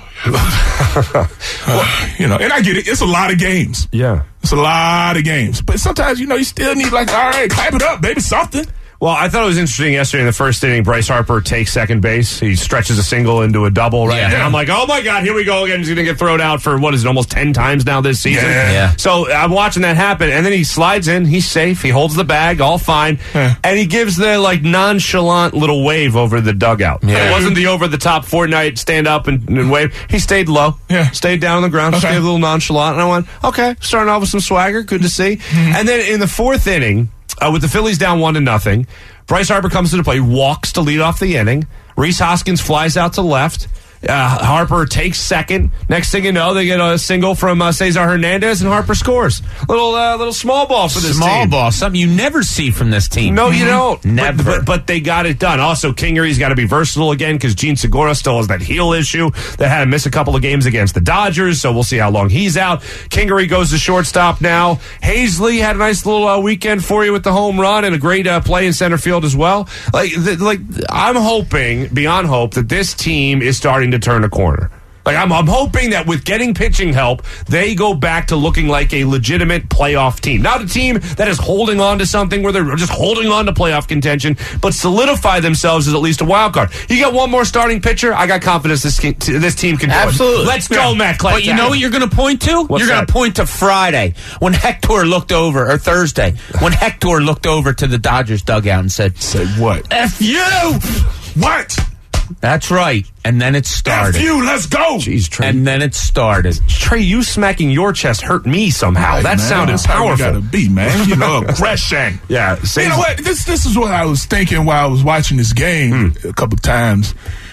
uh, you know, and I get it. It's a lot of games. Yeah. It's a lot of games. But sometimes, you know, you still need like, all right, clap it up, baby, something. Well, I thought it was interesting yesterday in the first inning. Bryce Harper takes second base. He stretches a single into a double, right? Yeah. And I'm like, oh my God, here we go again. He's going to get thrown out for, what is it, almost ten times now this season? Yeah. Yeah. So I'm watching that happen. And then he slides in. He's safe. He holds the bag, all fine. Yeah. And he gives the, like, nonchalant little wave over the dugout. Yeah. It wasn't the over the top Fortnite stand up and, and wave. He stayed low. Yeah. Stayed down on the ground. Okay. Stayed a little nonchalant. And I went, okay, starting off with some swagger. Good to see. Mm-hmm. And then in the fourth inning, uh, with the Phillies down one to nothing, Bryce Harper comes to the plate, walks to lead off the inning. Reese Hoskins flies out to left. Uh, Harper takes second. Next thing you know, they get a single from uh, Cesar Hernandez, and Harper scores. Little uh, little small ball for this Small team. ball, something you never see from this team. No, you don't. Never. But, but, but they got it done. Also, Kingery's got to be versatile again because Gene Segura still has that heel issue that had to miss a couple of games against the Dodgers, so we'll see how long he's out. Kingery goes to shortstop now. Hazley had a nice little uh, weekend for you with the home run and a great uh, play in center field as well. Like, th- like I'm hoping, beyond hope, that this team is starting to turn a corner. Like, I'm, I'm hoping that with getting pitching help, they go back to looking like a legitimate playoff team. Not a team that is holding on to something where they're just holding on to playoff contention, but solidify themselves as at least a wild card. You get one more starting pitcher, I got confidence this, can, this team can do Absolutely. it. Let's go, Yeah. Matt But you know what you're going to point to? What's you're going that? to point to Friday when Hector looked over, or Thursday, when Hector looked over to the Dodgers dugout and said, Say what? F you! What? That's right. And then it started. F you, let's go. Jeez, Trey. And then it started. Trey, you smacking your chest hurt me somehow. Hey, that man, sounded that's how we powerful. gotta be, man. You know, aggression. Yeah. You same- know what? This this is what I was thinking while I was watching this game Hmm. a couple times.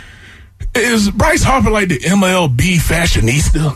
Is Bryce Harper like the M L B fashionista?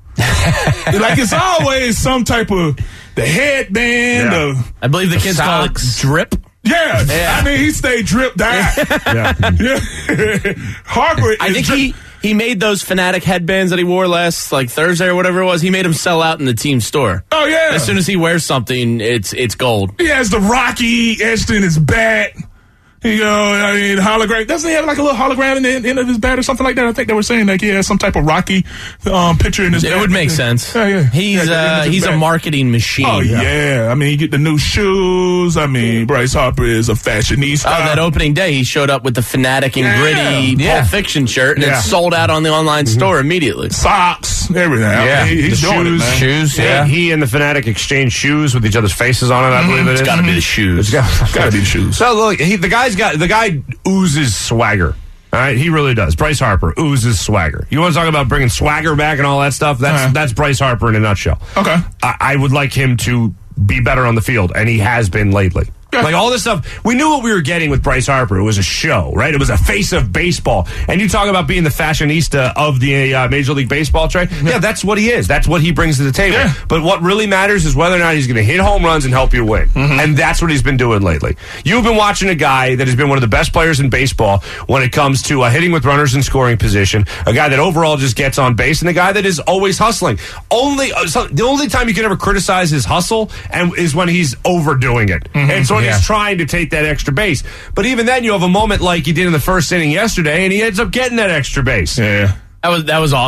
Like, it's always some type of the headband. Yeah. Of, I believe the kids call it Socks. drip. yeah. Yeah. I mean, he stayed dripped out. Yeah. Yeah. Harper. I is think drip- he he made those Fanatic headbands that he wore last like Thursday or whatever it was. He made them sell out in the team store. Oh yeah. As soon as he wears something, it's it's gold. He has the Rocky etched in his bat. You know, I mean, hologram. Doesn't he have like a little hologram in the end of his bat or something like that? I think they were saying like he has some type of Rocky um, picture in his It bat. would make sense. Yeah, yeah. He's Yeah, uh, in his he's a bat. marketing machine. Oh yeah. I mean, you get the new shoes. I mean, Bryce Harper is a fashionista. Oh, that opening day, he showed up with the Fanatic and Yeah. Gritty Yeah. Pulp Fiction shirt, and Yeah. Mm-hmm. it sold out on the online store immediately. Socks, everything. I Yeah. mean, he- he's The doing shoes, it, man. Shoes, yeah. He and the Fanatic exchange shoes with each other's faces on it, I believe it is. It's got to be the shoes. It's got to be the shoes. So look, he, the guy's got the guy oozes swagger. All right, he really does. Bryce Harper oozes swagger. You want to talk about bringing swagger back and all that stuff? That's Uh-huh. that's Bryce Harper in a nutshell. Okay. I, I would like him to be better on the field, and he has been lately. Yeah. Like all this stuff, we knew what we were getting with Bryce Harper. It was a show, right? It was a face of baseball. And you talk about being the fashionista of the uh, Major League Baseball, Trey. Yeah. yeah, that's what he is. That's what he brings to the table. Yeah. But what really matters is whether or not he's going to hit home runs and help you win. Mm-hmm. And that's what he's been doing lately. You've been watching a guy that has been one of the best players in baseball when it comes to uh, hitting with runners in scoring position, a guy that overall just gets on base, and a guy that is always hustling. Only uh, so the only time you can ever criticize his hustle and is when he's overdoing it. Mm-hmm. And so when Yeah. he's trying to take that extra base. But even then, you have a moment like he did in the first inning yesterday, and he ends up getting that extra base. Yeah. That was that was awesome.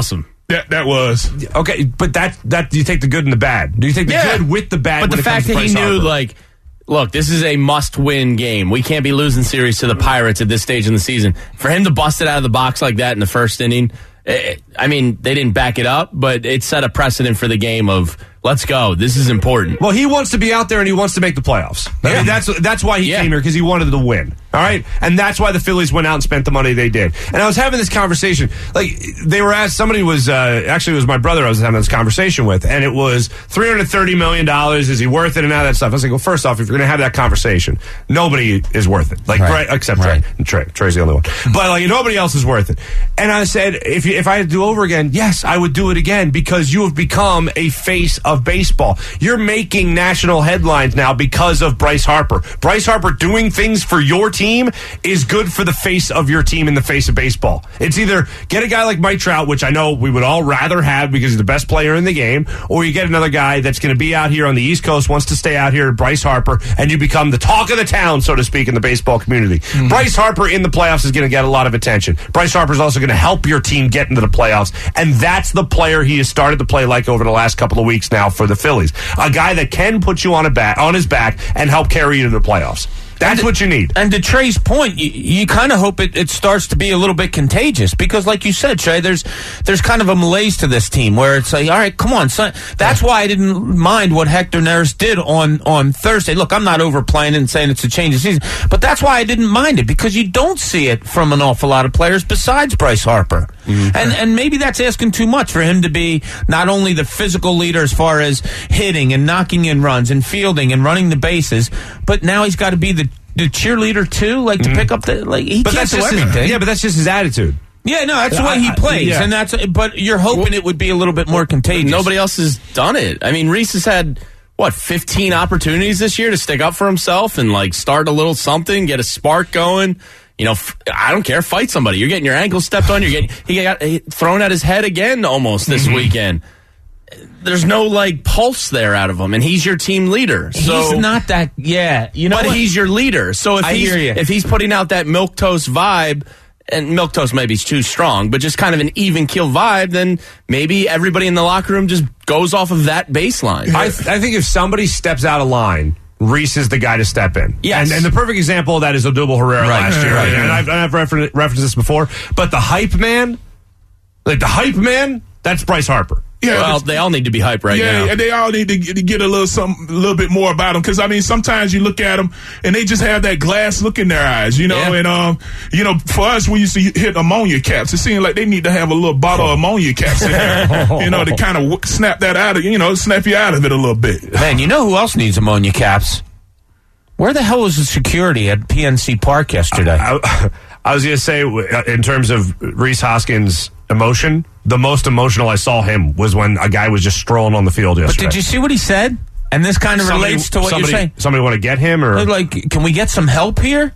That that was okay, but that that do you take the good and the bad? Do you take the Yeah. good with the bad? But when the it comes fact to that he Bryce knew, Harper? like, look, this is a must-win game. We can't be losing series to the Pirates at this stage in the season. For him to bust it out of the box like that in the first inning, it, I mean, they didn't back it up, but it set a precedent for the game of, let's go. This is important. Well, he wants to be out there and he wants to make the playoffs. I mean, that's that's why he Yeah. came here, because he wanted to win. All right, and that's why the Phillies went out and spent the money they did. And I was having this conversation, like they were asked. Somebody was uh, actually it was my brother I was having this conversation with, and it was three hundred thirty million dollars. Is he worth it? And all that stuff. I was like, well, first off, if you're going to have that conversation, nobody is worth it. Like Right. Trey, except Right. Trey. And Trey. Trey's the only one. But like nobody else is worth it. And I said, if you, if I had to do over again, yes, I would do it again, because you have become a face of baseball. You're making national headlines now because of Bryce Harper. Bryce Harper doing things for your team is good for the face of your team in the face of baseball. It's either get a guy like Mike Trout, which I know we would all rather have because he's the best player in the game, or you get another guy that's going to be out here on the East Coast, wants to stay out here, Bryce Harper, and you become the talk of the town, so to speak, in the baseball community. Mm-hmm. Bryce Harper in the playoffs is going to get a lot of attention. Bryce Harper is also going to help your team get into the playoffs, and that's the player he has started to play like over the last couple of weeks now for the Phillies. A guy that can put you on a back, on his back and help carry you to the playoffs. That's And what you need. And to Trey's point, you, you kind of hope it, it starts to be a little bit contagious, because, like you said, Trey, there's there's kind of a malaise to this team where it's like, all right, come on, son. That's why I didn't mind what Hector Neris did on, on Thursday. Look, I'm not overplaying and saying it's a change of season, but that's why I didn't mind it, because you don't see it from an awful lot of players besides Bryce Harper. Mm-hmm. And and maybe that's asking too much for him to be not only the physical leader as far as hitting and knocking in runs and fielding and running the bases, but now he's got to be the the cheerleader too, like to pick up the like he But can't that's do just everything. his, yeah, but that's just his attitude. Yeah, no, that's the way I- he I- plays, yeah. and that's. But you're hoping it would be a little bit more contagious. Nobody else has done it. I mean, Reese has had, what, fifteen opportunities this year to stick up for himself and, like, start a little something, get a spark going. You know, f- I don't care, fight somebody. You're getting your ankle stepped on. You're getting he got thrown at his head again almost this Mm-hmm. weekend. There's no, like, pulse there out of him, and he's your team leader. So, he's not that. Yeah, you know, but what? he's your leader. So if I he's hear you. if he's putting out that milquetoast vibe, and milquetoast maybe is too strong, but just kind of an even keel vibe, then maybe everybody in the locker room just goes off of that baseline. I, th- I think if somebody steps out of line, Reese is the guy to step in. Yes. And, and the perfect example of that is Odubel Herrera Right, last year. right, and right. I've, I've refer- referenced this before. But the hype man, like the hype man, that's Bryce Harper. yeah. well, they all need to be hype right yeah, now. and they all need to get, to get a little something, a little bit more about them. Because I mean, sometimes you look at them and they just have that glass look in their eyes, you know. Yeah. And um, you know, for us, we used to hit ammonia caps. It seems like they need to have a little bottle of ammonia caps in there, you know, to kind of w- snap that out of, you know, snap you out of it a little bit. Man, you know who else needs ammonia caps? Where the hell was the security at P N C Park yesterday? I, I was going to say, in terms of Reese Hoskins' emotion, the most emotional I saw him was when a guy was just strolling on the field but yesterday. did you see what he said? And this kind of Somebody- relates to what somebody, you're saying. Somebody want to get him? or Like, can we get some help here?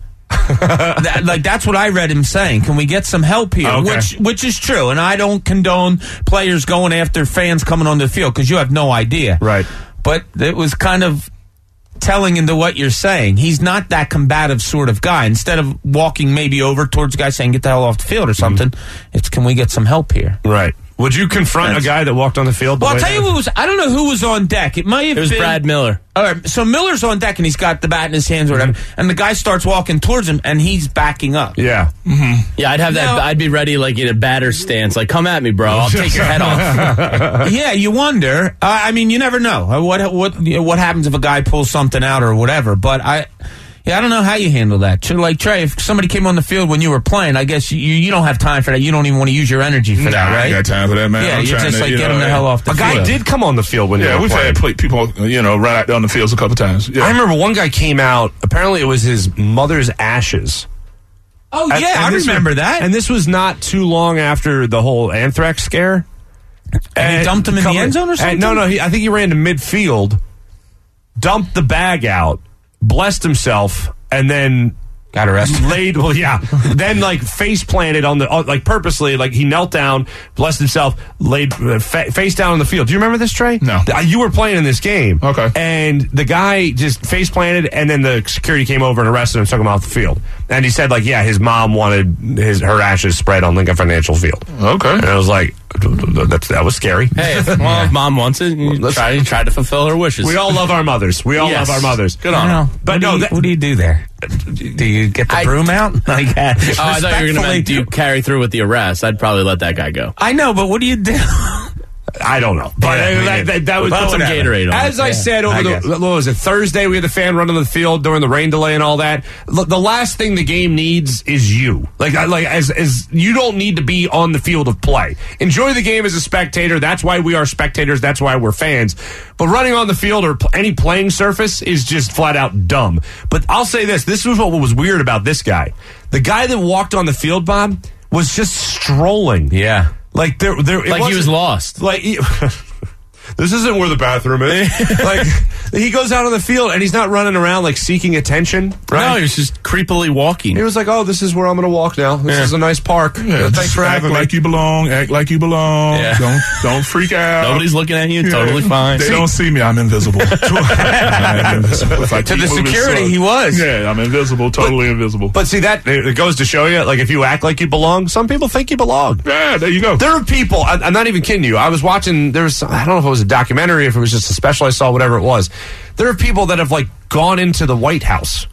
that, like that's what I read him saying. Can we get some help here? Okay. Which which is true, and I don't condone players going after fans coming on the field because you have no idea. Right. But it was kind of telling into what you're saying. He's not that combative sort of guy. Instead of walking maybe over towards the guy saying, get the hell off the field or something, mm-hmm. it's, can we get some help here? Right. Would you confront That's, a guy that walked on the field? The well, I'll way tell you that? who was, I don't know who was on deck. It might have It was been Brad Miller. All right, so Miller's on deck and he's got the bat in his hands or whatever, Mm-hmm. and the guy starts walking towards him and he's backing up. Yeah. Yeah, I'd have that. No. I'd be ready, like in a batter stance. Like, come at me, bro. I'll take your head off. Yeah, you wonder. Uh, I mean, you never know Uh, what what you know, what happens if a guy pulls something out or whatever. But I, yeah, I don't know how you handle that. Tr- Like Trey, if somebody came on the field when you were playing, I guess you you don't have time for that. You don't even want to use your energy for that, Nah, I right? ain't got time for that, man. Yeah, I'm you're trying just to, like you get know, him the hell off the A guy field. did come on the field when you Yeah, were we've playing. had play, people, you know, run out there on the fields a couple times. Yeah. I remember one guy came out. Apparently, it was his mother's ashes. Oh And- yeah, and I this remember was, that. And this was not too long after the whole anthrax scare. And he dumped him in the come- end zone or and- something? no, no. He, I think he ran to midfield, dumped the bag out, blessed himself, and then got arrested. laid. Well, yeah. Then like face planted on the on, like purposely, like he knelt down, blessed himself, laid uh, fa- face down on the field. Do you remember this, Trey? No. Uh, You were playing in this game. Okay. And the guy just face planted, and then the security came over and arrested him and took him off the field. And he said, like, yeah, his mom wanted his her ashes spread on Lincoln Financial Field. Okay. And I was like, That's, that was scary. Hey, if, well, if mom wants it, you Let's- try, try to fulfill her wishes. We all love our mothers. We all Yes. love our mothers. Good I on don't her. know. But what no, do you, that- what do you do there? Do you get the I- broom out? Like, uh, Oh, I thought you were going to respectfully- do you carry through with the arrest. I'd probably let that guy go. I know, but what do you do? I don't know. But Yeah, uh, me that, neither. that, that was Put some whatever. Gatorade on As it. I Yeah, said over I the guess. what was it Thursday, we had the fan run on the field during the rain delay and all that. Look, the last thing the game needs is you. Like, I- like as as you don't need to be on the field of play. Enjoy the game as a spectator. That's why we are spectators. That's why we're fans. But running on the field or pl- any playing surface is just flat out dumb. But I'll say this: this was what was weird about this guy. The guy that walked on the field, Bob, was just strolling. Yeah. Like there, there. it Like he was wasn't- lost. Like he, this isn't where the bathroom is. Like he goes out on the field and he's not running around like seeking attention. Right? No, he was just creepily walking. He was like, "Oh, this is where I'm going to walk now. This Yeah. is a nice park. Yeah, Uh, thanks just for act having like me." you belong. Act like you belong. Yeah. Don't don't freak out. Nobody's looking at you. Yeah. Totally fine. They don't see me. I'm invisible. I'm invisible. If I To keep the moving security, slow. he was. Yeah, I'm invisible. Totally invisible. But see that it goes to show you, like if you act like you belong, some people think you belong. Yeah, there you go. There are people. I, I'm not even kidding you. I was watching. There was. I don't know if it was a documentary, if it was just a special I saw, whatever it was. There are people that have like gone into the White House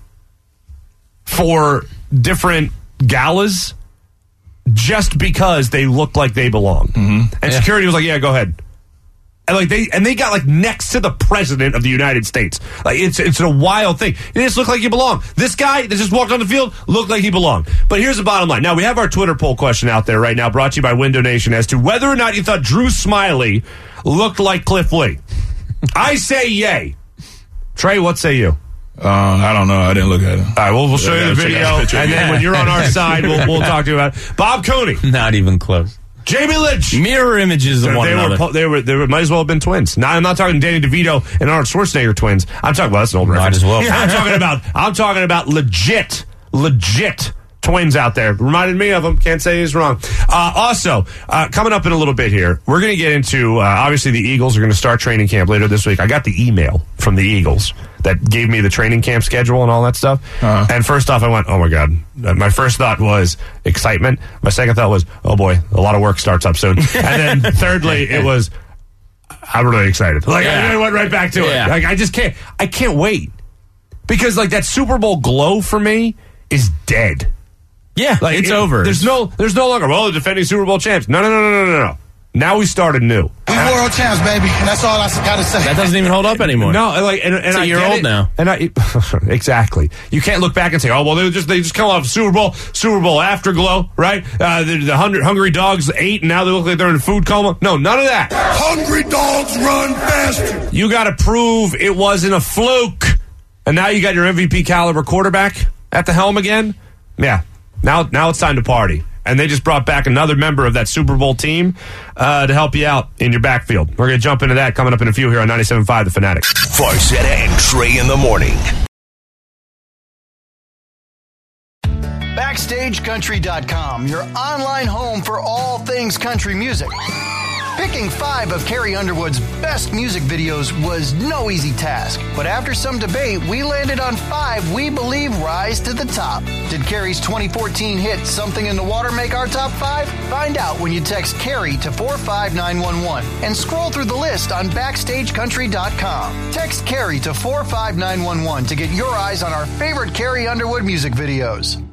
for different galas just because they look like they belong. Mm-hmm. And security was like, "Yeah, go ahead." And like they and they got like next to the president of the United States. Like it's it's a wild thing. They just look like you belong. This guy that just walked on the field looked like he belonged. But here's the bottom line. Now we have our Twitter poll question out there right now, brought to you by Window Nation, as to whether or not you thought Drew Smiley looked like Cliff Lee. I say yay. Trey, what say you? Uh, I don't know. I didn't look at it. All right, well, we'll show I you the gotta check out video, the picture. and then when you're on our side, we'll we'll talk to you about it. Bob Cooney, Not even close. Jamie Lynch. Mirror images of They one were, another. po- they were, they were, might as well have been twins. Now, I'm not talking Danny DeVito and Arnold Schwarzenegger twins. I'm talking, well, that's an old Might reference. as well. I'm talking about, I'm talking about legit, legit twins out there. Reminded me of them. Can't say he's wrong. Uh, also, uh, coming up in a little bit here, we're going to get into, uh, obviously the Eagles are going to start training camp later this week. I got the email from the Eagles that gave me the training camp schedule and all that stuff. Uh-huh. And first off, I went, oh my God. Uh, My first thought was excitement. My second thought was, oh boy, a lot of work starts up soon. And then thirdly, it was, I'm really excited. Like, Yeah. I went right back to Yeah. it. Like, I just can't, I can't wait. Because, like, that Super Bowl glow for me is dead. Yeah, Like, it's it- over. There's no, there's no longer, well, the defending Super Bowl champs. No, no, no, no, no, no, no. Now we started new. We world champs, baby. That's all I got to say. That doesn't even hold up anymore. No, like, and, and It's a I year get old it. now. And I exactly. You can't look back and say, "Oh, well, they just they just come off Super Bowl, Super Bowl afterglow, right? Uh, the, the hundred hungry dogs ate, and now they look like they're in a food coma." No, none of that. Hungry dogs run faster. You got to prove it wasn't a fluke, and now you got your M V P caliber quarterback at the helm again. Yeah, now now it's time to party. And they just brought back another member of that Super Bowl team uh, to help you out in your backfield. We're going to jump into that coming up in a few here on ninety-seven point five The Fanatic. Farzetta and Trey in the morning. Backstage Country dot com, your online home for all things country music. Picking five of Carrie Underwood's best music videos was no easy task, but after some debate, we landed on five we believe rise to the top. Did Carrie's twenty fourteen hit Something in the Water make our top five? Find out when you text Carrie to four five nine one one and scroll through the list on Backstage Country dot com. Text Carrie to four five nine one one to get your eyes on our favorite Carrie Underwood music videos.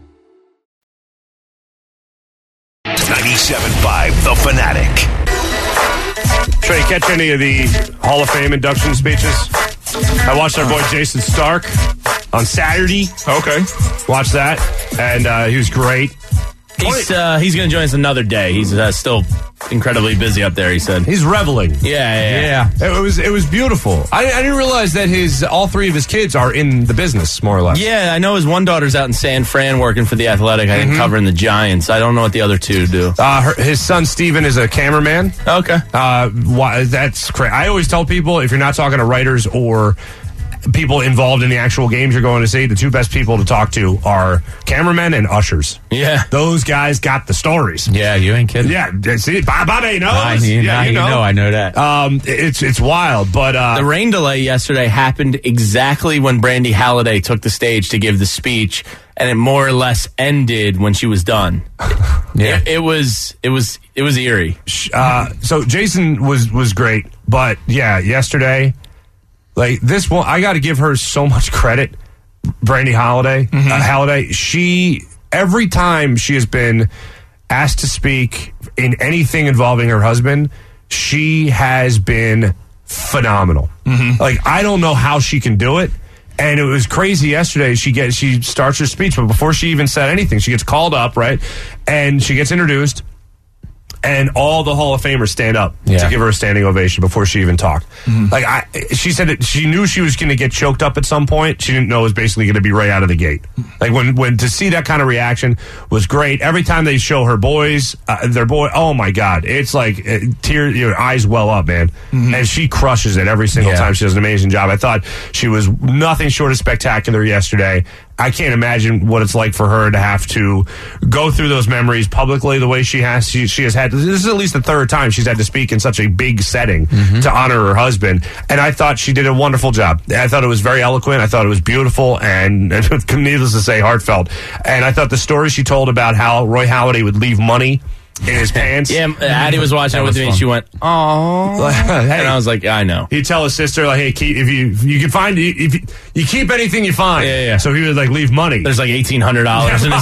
ninety-seven point five The Fanatic. Trey, catch any of the Hall of Fame induction speeches? I watched our boy Jason Stark on Saturday. Okay. Watched that, and uh, he was great. He's uh, he's going to join us another day. He's uh, still incredibly busy up there. He said. He's reveling. Yeah, yeah. Yeah. It was it was beautiful. I, I didn't realize that his all three of his kids are in the business, more or less. Yeah, I know his one daughter's out in San Fran working for the Athletic. I think covering the Giants. I don't know what the other two do. Uh, her, his son Steven is a cameraman. Okay. Uh, why, that's crazy. I always tell people if you're not talking to writers or people involved in the actual games you're going to see, the two best people to talk to are cameramen and ushers. Yeah. Those guys got the stories. Yeah, you ain't kidding. Yeah, see, Bobby knows. I, you, yeah, you, know. you know, I know that. Um, it's it's wild, but uh, the rain delay yesterday happened exactly when Brandy Halliday took the stage to give the speech, and it more or less ended when she was done. yeah, it, it was it was it was eerie. Uh, so Jason was was great, but yeah, yesterday, like this one, I got to give her so much credit. Brandy Halliday, mm-hmm. uh, Halliday, she every time she has been asked to speak in anything involving her husband, she has been phenomenal. Mm-hmm. Like, I don't know how she can do it. And it was crazy yesterday. She gets she starts her speech, but before she even said anything, she gets called up, right? And she gets introduced. And all the Hall of Famers stand up yeah. to give her a standing ovation before she even talked. Mm-hmm. Like I, she said that she knew she was going to get choked up at some point. She didn't know it was basically going to be right out of the gate. Like when, when to see that kind of reaction was great. Every time they show her boys, uh, their boy, oh my God, it's like uh, tears, your eyes well up, man. Mm-hmm. And she crushes it every single yeah. time. She does an amazing job. I thought she was nothing short of spectacular yesterday. I can't imagine what it's like for her to have to go through those memories publicly the way she has. She, she has had, this is at least the third time she's had to speak in such a big setting mm-hmm. to honor her husband. And I thought she did a wonderful job. I thought it was very eloquent. I thought it was beautiful and, and needless to say, heartfelt. And I thought the story she told about how Roy Halladay would leave money in his pants. Yeah, Addie was watching it with me, and she went, "Oh," hey, and I was like, "I know." He'd tell his sister, like, "Hey, keep, if you if you can find if you, you keep anything you find." Yeah, yeah. So he would like leave money. There's like eighteen hundred dollars in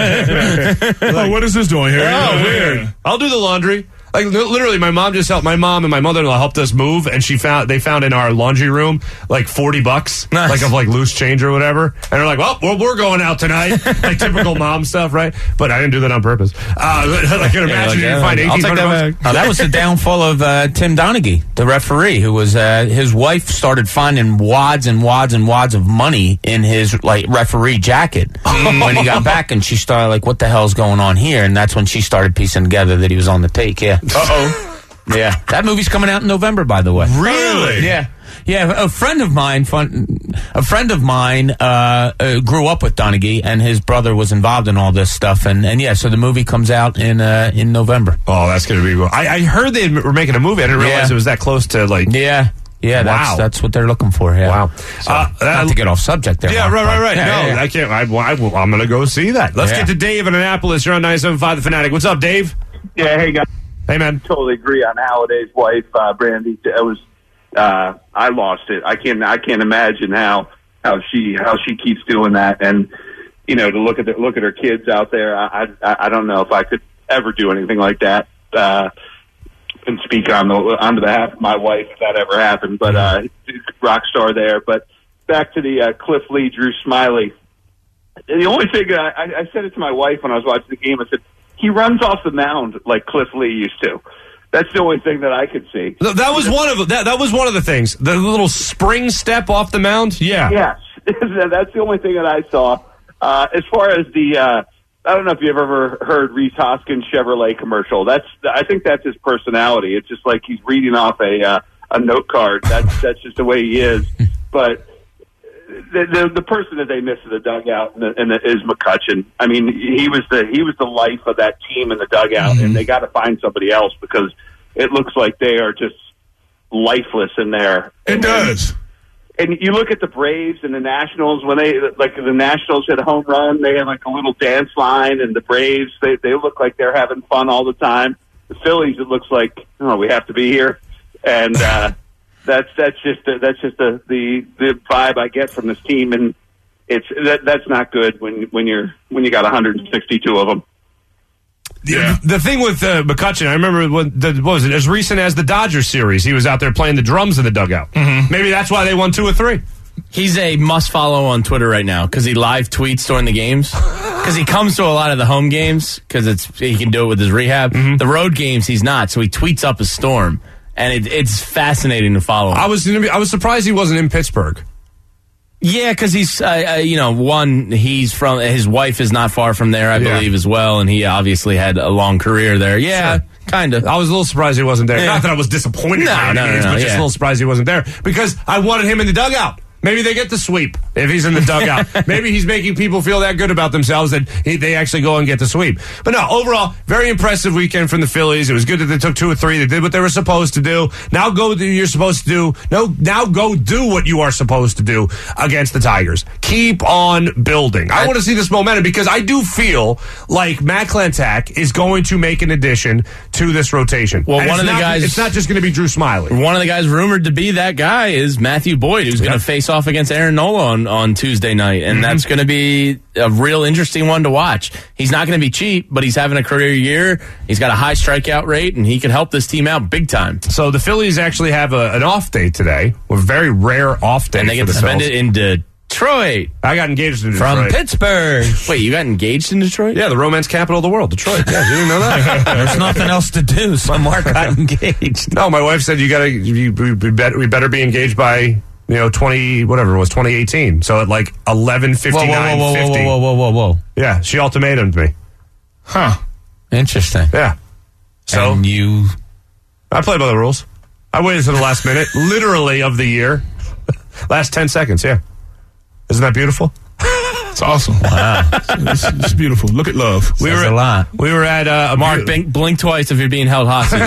his. Like, oh, what is this doing here? Oh, weird. I'll do the laundry. Like literally, my mom just helped. My mom and my mother-in-law helped us move, and she found they found in our laundry room like forty bucks, nice. like of like loose change or whatever. And they're like, "Well, we're, we're going out tonight," like typical mom stuff, right? But I didn't do that on purpose. Uh, I can imagine yeah, like, you find eighteen hundred bucks. Oh, that was the downfall of uh, Tim Donaghy, the referee, who was uh, his wife started finding wads and wads and wads of money in his like referee jacket when he got back, and she started like, "What the hell's going on here?" And that's when she started piecing together that he was on the take. Yeah. Uh-oh. Yeah. That movie's coming out in November, by the way. Really? Yeah. Yeah, a friend of mine, fun, a friend of mine, uh, uh, grew up with Donaghy, and his brother was involved in all this stuff, and, and yeah, so the movie comes out in uh, in November. Oh, that's going to be. I, I heard they were making a movie. I didn't realize yeah. it was that close to like. Yeah. Yeah, that's wow. that's what they're looking for. Yeah. Wow. So, uh, not to get off subject there. Yeah, Mark, right, right, right. Yeah, no, yeah, yeah. I can't. I, I, I'm going to go see that. Let's yeah. get to Dave in Annapolis. You're on ninety-seven point five The Fanatic. What's up, Dave? Yeah, hey guys. Hey man. Totally agree on Halliday's wife, uh, Brandy. It was. Uh, I lost it. I can't. I can't imagine how how she how she keeps doing that, and you know, to look at the, look at her kids out there. I, I I don't know if I could ever do anything like that. Uh, and speak on the on behalf of my wife if that ever happened. But uh, rock star there. But back to the uh, Cliff Lee, Drew Smiley. The only thing I, I said it to my wife when I was watching the game. I said he runs off the mound like Cliff Lee used to. That's the only thing that I could see. That was one of that. That was one of the things. The little spring step off the mound. Yeah. Yes, that's the only thing that I saw. Uh, as far as the, uh, I don't know if you've ever heard Reese Hoskins Chevrolet commercial. That's I think that's his personality. It's just like he's reading off a uh, a note card. That's that's just the way he is. But the the, the person that they miss in the dugout and, the, and the, is McCutchen. I mean, he was the he was the life of that team in the dugout, mm-hmm. and they got to find somebody else because it looks like they are just lifeless in there. It and, does. And you look at the Braves and the Nationals when they like the Nationals hit a home run, they had like a little dance line, and the Braves they they look like they're having fun all the time. The Phillies, it looks like oh we have to be here, and uh, that's that's just a, that's just a, the the vibe I get from this team, and it's that that's not good when when you're when you got one hundred sixty-two of them. Yeah. The, the thing with uh, McCutchen, I remember when the, what was it as recent as the Dodgers series. He was out there playing the drums in the dugout. Mm-hmm. Maybe that's why they won two or three. He's a must follow on Twitter right now because he live tweets during the games. Because he comes to a lot of the home games because it's he can do it with his rehab. Mm-hmm. The road games he's not, so he tweets up a storm, and it, it's fascinating to follow. I was gonna be, I was surprised he wasn't in Pittsburgh. Yeah, because he's, uh, uh, you know, one, he's from, his wife is not far from there, I yeah. believe, as well, and he obviously had a long career there. Yeah, sure. kind of. I was a little surprised he wasn't there. Yeah. Not that I was disappointed no, by no, any means, no, no, but yeah. just a little surprised he wasn't there because I wanted him in the dugout. Maybe they get the sweep if he's in the dugout. Maybe he's making people feel that good about themselves that he, they actually go and get the sweep. But no, overall, very impressive weekend from the Phillies. It was good that they took two or three. They did what they were supposed to do. Now go do what you're supposed to do. No, now go do what you are supposed to do against the Tigers. Keep on building. I, I want to see this momentum because I do feel like Matt Klentak is going to make an addition to this rotation. Well, and one of the not, guys... It's not just going to be Drew Smyly. One of the guys rumored to be that guy is Matthew Boyd, who's going to face off against Aaron Nola on, on Tuesday night, and mm-hmm. that's going to be a real interesting one to watch. He's not going to be cheap, but he's having a career year. He's got a high strikeout rate, and he can help this team out big time. So the Phillies actually have a, an off day today, a very rare off day, and they get for to the spend Phils. it in Detroit. I got engaged in From Detroit. Pittsburgh. Wait, you got engaged in Detroit? Yeah, the romance capital of the world, Detroit. Yeah, you didn't know that? There's nothing else to do, so Mark got engaged. No, my wife said you got to. We, we, better, we better be engaged by you know twenty whatever it was twenty eighteen. So at like eleven fifty nine whoa, whoa, whoa, fifty. whoa, whoa, whoa, whoa, whoa. Yeah, she ultimatumed me. Huh? Interesting. Yeah. So and you, I played by the rules. I waited to the last minute, literally of the year, last ten seconds. Yeah. Isn't that beautiful? It's awesome. Wow. it's, it's beautiful. Look at love. We were, a lot. We were at uh, Mark, blink, blink twice if you're being held hostage.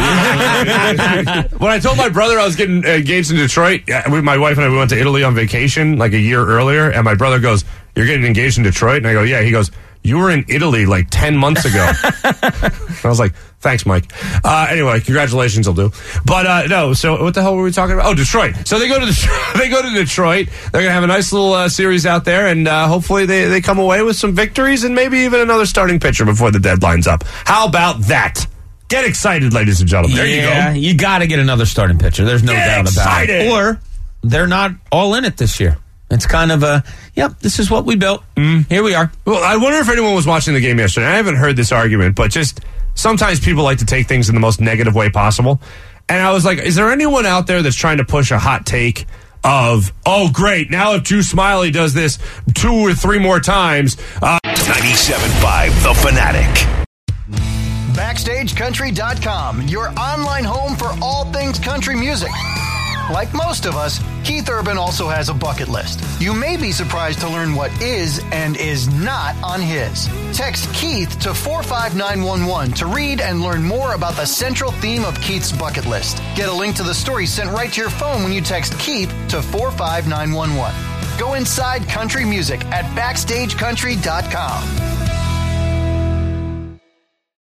When I told my brother I was getting engaged in Detroit, my wife and I we went to Italy on vacation like a year earlier, and my brother goes, "You're getting engaged in Detroit?" And I go, "Yeah." He goes, "You were in Italy like ten months ago." I was like, "Thanks, Mike." Uh, anyway, congratulations, I'll do. But uh, no, so what the hell were we talking about? Oh, Detroit. So they go to Detroit. They go to Detroit. They're gonna have a nice little uh, series out there, and uh, hopefully they they come away with some victories and maybe even another starting pitcher before the deadline's up. How about that? Get excited, ladies and gentlemen. There yeah, you go. You got to get another starting pitcher. There's no Get doubt excited. about it. Or they're not all in it this year. It's kind of a, yep, this is what we built. Mm. Here we are. Well, I wonder if anyone was watching the game yesterday. I haven't heard this argument, but just sometimes people like to take things in the most negative way possible. And I was like, is there anyone out there that's trying to push a hot take of, oh, great, now if Drew Smyly does this two or three more times. Uh, ninety-seven point five The Fanatic. Backstage Country dot com, your online home for all things country music. Like most of us, Keith Urban also has a bucket list. You may be surprised to learn what is and is not on his. Text Keith to four five nine one one to read and learn more about the central theme of Keith's bucket list. Get a link to the story sent right to your phone when you text Keith to four five nine one one. Go inside country music at Backstage Country dot com.